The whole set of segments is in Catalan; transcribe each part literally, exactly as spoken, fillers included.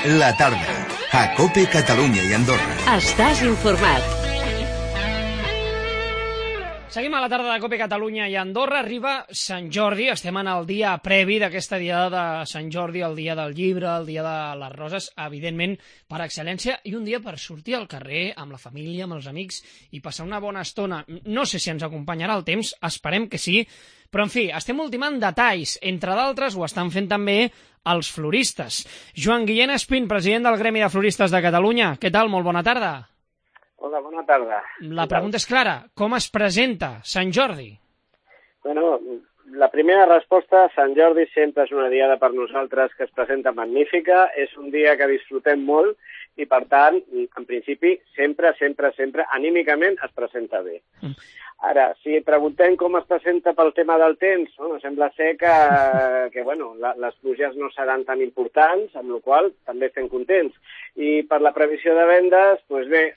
La tarda, a COPE Catalunya i Andorra. Estàs informat. Seguim a la tarda de COPE Catalunya i Andorra. Arriba Sant Jordi, estem en el dia previ d'aquesta diada de Sant Jordi, el dia del llibre, el dia de les roses, evidentment per excel·lència, i un dia per sortir al carrer amb la família, amb els amics i passar una bona estona. No sé si ens acompanyarà el temps, esperem que sí, però en fi, estem ultimant detalls, entre d'altres ho estan fent també els floristes. Joan Guillén Espín, president del Gremi de Floristes de Catalunya, què tal? Molt bona tarda. Hola, bona tarda. La pregunta és clara, com es presenta Sant Jordi? Bueno, la primera resposta, Sant Jordi sempre és una diada per nosaltres que es presenta magnífica, és un dia que disfrutem molt i, per tant, en principi, sempre, sempre, sempre, anímicament es presenta bé. Mm. Ara, si preguntem com es presenta pel tema del temps, no? Sembla ser que, que bueno, la, les pluges no seran tan importants, amb la qual cosa també estem contents. I per la previsió de vendes, doncs bé,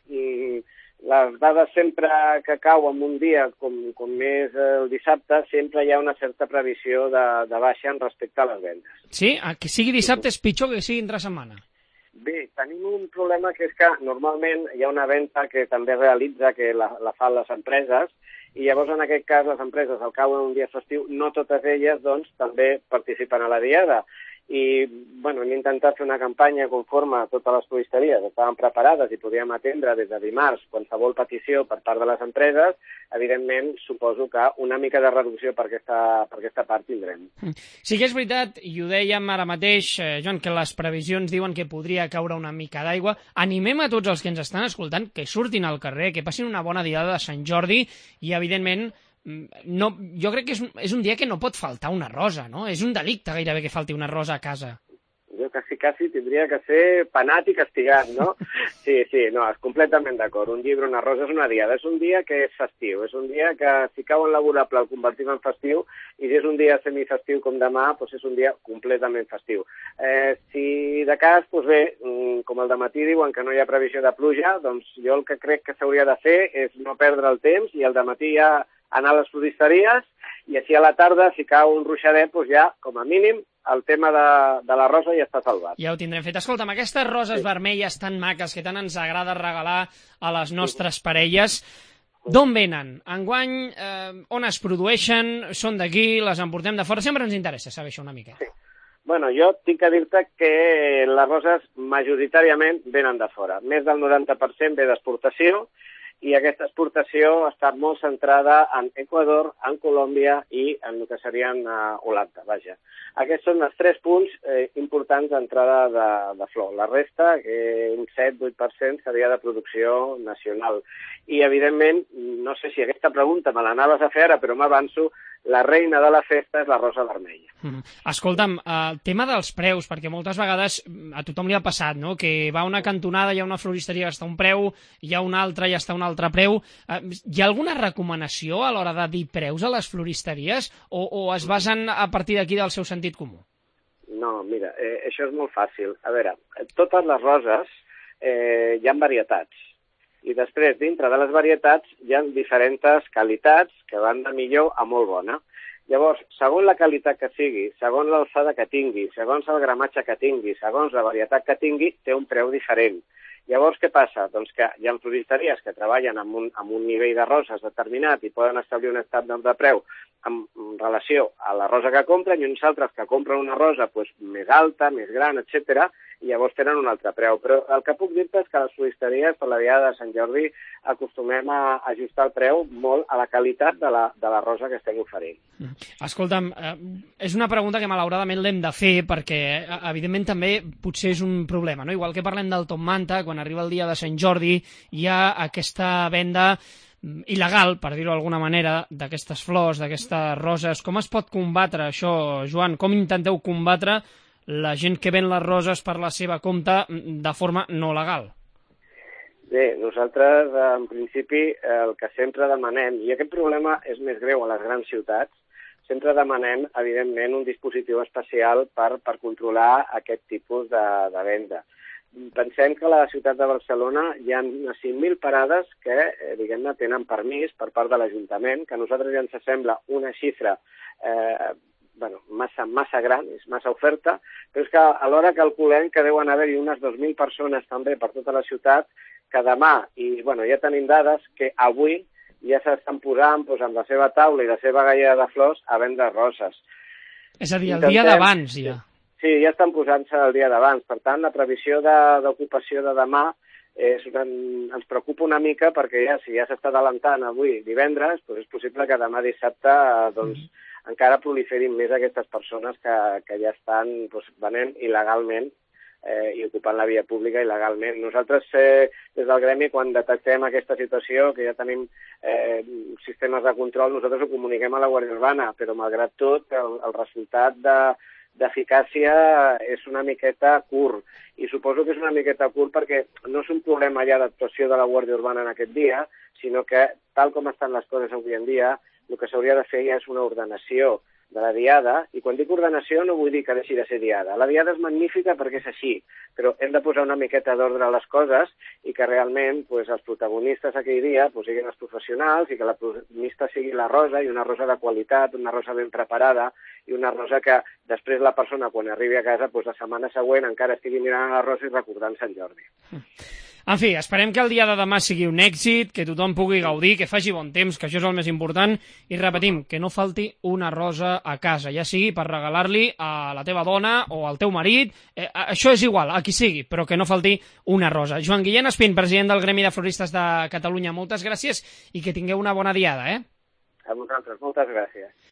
les dades sempre que cau en un dia, com, com és el dissabte, sempre hi ha una certa previsió de, de baixa en respecte a les vendes. Sí? Que sigui dissabte és pitjor que sigui entre setmana? Bé, tenim un problema que és que normalment hi ha una venda que també realitza, que la, la fan les empreses, i llavors en aquest cas les empreses al cau d'un dia festiu, no totes elles doncs també participen a la diada. I bueno, hem intentat fer una campanya conforme a totes les floristeries estaven preparades i podíem atendre des de dimarts qualsevol petició per part de les empreses. Evidentment, suposo que una mica de reducció per aquesta, per aquesta part tindrem. Sí que és veritat, i ho dèiem ara mateix, eh, Joan, que les previsions diuen que podria caure una mica d'aigua. Animem a tots els que ens estan escoltant que surtin al carrer, que passin una bona diada de Sant Jordi i, evidentment, no, jo crec que és un, és un dia que no pot faltar una rosa, no? És un delicte gairebé que falti una rosa a casa. Jo quasi, quasi tindria que ser penat i castigat, no? Sí, sí, no, és completament d'acord. Un llibre, una rosa és una diada. És un dia que és festiu. És un dia que, si cau en laborable, el convertim en festiu, i si és un dia semifestiu com demà, doncs és un dia completament festiu. Eh, si de cas, doncs bé, com el dematí diuen que no hi ha previsió de pluja, doncs jo el que crec que s'hauria de fer és no perdre el temps i al dematí ja anar a les floristeries, i així a la tarda, si cau un ruixadet, doncs ja, com a mínim, el tema de, de la rosa ja està salvat. Ja ho tindrem fet. Escolta'm, aquestes roses sí. vermelles tan maques que tant ens agrada regalar a les nostres sí. parelles, d'on venen? Enguany, eh, on es produeixen? Són d'aquí? Les emportem de fora? Sempre ens interessa saber això una mica. Sí. Bueno, jo tinc que dir-te que les roses majoritàriament venen de fora. Més del noranta per cent ve d'exportació, i aquesta exportació està molt centrada en Equador, en Colòmbia i en el que serien uh, Holanda, vaja. Aquests són els tres punts eh, importants d'entrada de, de flor. La resta, que un set vuit per cent, seria de producció nacional. I, evidentment, no sé si aquesta pregunta me l'anaves a fer ara, però m'avanço, la reina de la festa és la rosa vermella. Mm. Escolta'm, el tema dels preus, perquè moltes vegades a tothom li ha passat, no?, que va a una cantonada, hi ha una floristeria que està un preu, hi ha una altra i està un altre preu. Hi ha alguna recomanació a l'hora de dir preus a les floristeries o, o es basen a partir d'aquí del seu sentit comú? No, mira, eh, això és molt fàcil. A veure, totes les roses eh, hi ha varietats. I després, dintre de les varietats, hi ha diferents qualitats que van de millor a molt bona. Llavors, segons la qualitat que sigui, segons l'alçada que tingui, segons el gramatge que tingui, segons la varietat que tingui, té un preu diferent. Llavors, què passa? Doncs que hi ha floristeries que treballen amb un, amb un nivell de roses determinat i poden establir un estàndard de preu en relació a la rosa que compren, i uns altres que compren una rosa pues, més alta, més gran, etcètera, i llavors tenen un altre preu. Però el que puc dir-te és que les floristeries per la diada de Sant Jordi acostumem a ajustar el preu molt a la qualitat de la, de la rosa que estem oferint. Escolta'm, eh, és una pregunta que malauradament l'hem de fer perquè, evidentment, també potser és un problema, no? Igual que parlem del top manta, quan arriba el dia de Sant Jordi hi ha aquesta venda il·legal, per dir-ho d'alguna manera, d'aquestes flors, d'aquestes roses. Com es pot combatre això, Joan? Com intenteu combatre la gent que ven les roses per la seva compte de forma no legal? Bé, nosaltres, en principi, el que sempre demanem, i aquest problema és més greu a les grans ciutats, sempre demanem, evidentment, un dispositiu especial per, per controlar aquest tipus de, de venda. Pensem que a la ciutat de Barcelona hi ha cinc mil parades que, eh, diguem-ne, tenen permís per part de l'Ajuntament, que a nosaltres ja ens sembla una xifra eh, bueno, massa, massa gran, és massa oferta, però és que alhora calculem que deuen haver-hi unes dos mil persones també per tota la ciutat que demà, i bueno, ja tenim dades, que avui ja s'estan posant doncs, amb la seva taula i la seva gaia de flors a vendre roses. És a dir, el dia d'abans ja. Sí, ja estan posant-se el dia d'abans. Per tant, la previsió d'ocupació de, de demà és, ens preocupa una mica perquè ja, si ja s'està adelantant avui divendres, doncs és possible que demà dissabte doncs, mm. encara proliferin més aquestes persones que, que ja estan doncs, venent il·legalment eh, i ocupant la via pública il·legalment. Nosaltres, eh, des del gremi, quan detectem aquesta situació, que ja tenim eh, sistemes de control, nosaltres ho comuniquem a la Guàrdia Urbana, però malgrat tot, el, el resultat de d'eficàcia és una miqueta curt, i suposo que és una miqueta curt perquè no és un problema ja d'actuació de la Guàrdia Urbana en aquest dia, sinó que, tal com estan les coses avui en dia, el que s'hauria de fer ja és una ordenació de la diada, i quan dic ordenació no vull dir que deixi de ser diada. La diada és magnífica perquè és així, però hem de posar una miqueta d'ordre a les coses i que realment pues, els protagonistes aquell dia pues, siguin els professionals i que la protagonista sigui la rosa, i una rosa de qualitat, una rosa ben preparada, i una rosa que després la persona, quan arribi a casa, pues, la setmana següent encara estigui mirant la rosa i recordant Sant Jordi. En fi, esperem que el dia de demà sigui un èxit, que tothom pugui gaudir, que faci bon temps, que això és el més important, i repetim, que no falti una rosa a casa, ja sigui per regalar-li a la teva dona o al teu marit, eh, això és igual, a qui sigui, però que no falti una rosa. Joan Guillén Espín, president del Gremi de Floristes de Catalunya, moltes gràcies i que tingueu una bona diada, eh? A vosaltres, moltes gràcies.